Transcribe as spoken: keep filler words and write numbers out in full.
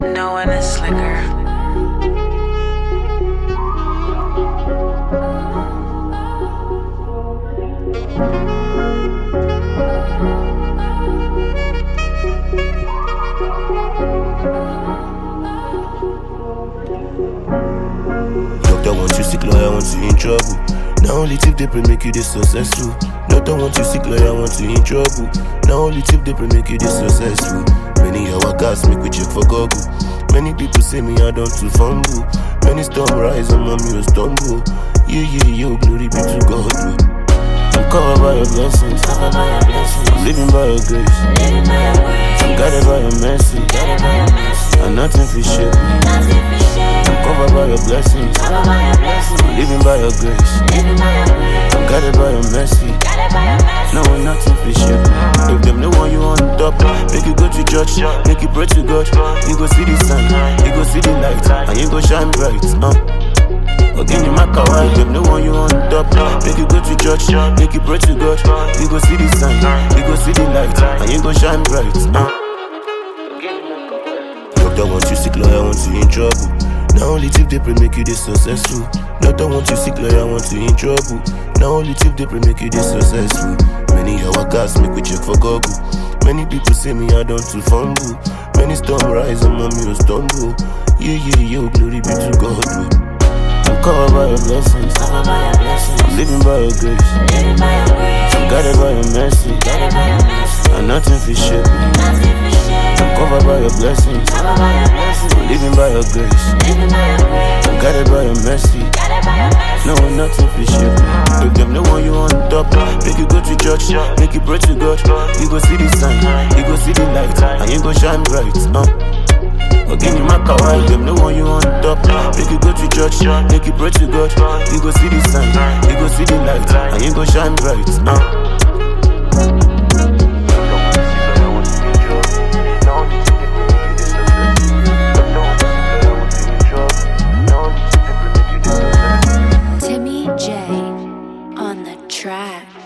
No one is slicker. Doctor want you sick, lawyer want you in trouble. Now only tip they pray make you this successful. Doctor want you sick, lawyer want you in trouble. Now only tip they pray make you this successful. Many hour gas make we check for Google. Many people say me I don't too fumble. Many storm rise and mommy will stumble. Yeah, yeah, yo, glory be to God. Bro. I'm covered by your blessings. Covered by your blessings. Living by your grace. Living by your grace. I'm guided by your mercy. Guided by your mercy. And nothing fi shake me. Nothing fi shake me. I'm covered by your blessings. Covered by your blessings. Living by your grace. Living by your grace. I'm guided by your mercy. Guided by your mercy. No one nothing fi shake me. If them no want you on top, make you go to church, make you pray to God. You go see the sun, you go see the light, and you go shine bright. Uh. Again, you make a white, them no want you on top. Make you go to church, make you pray to God. You go see the sun, you go see the light, and you go shine bright. Uh. Doctor want you sick, lawyer want you in trouble. Now only tip they pray make you this successful. Doctor want you sick, lawyer want you in trouble. Now only tip they pray make you this successful. Many hour gas make we check for Google. Many people say me I don't too fumble. Many storm rise and mommy will stumble. Yeah, yeah, yo, glory be to God. Bro. I'm covered by your blessings. Covered by your blessings. Living by your grace. Living by your grace. I'm guided by your mercy. Guided by your mercy. And nothing fi shake me. Nothing fi shake me. I'm covered by your blessings. Covered by your blessings. Living by your grace. Living by your grace. I'm guided by your mercy. Guided by your mercy. No one nothing fi shake me. If them no want you on top, make you go to church, make you pray to God. You go see the sun, you go see the light, and you go shine bright. Uh. Again, you make a white, them no want you on top. Make you go to church, make you pray to God. You go see the sun, you go see the light, and you go shine bright. Uh. Timmy J on the track.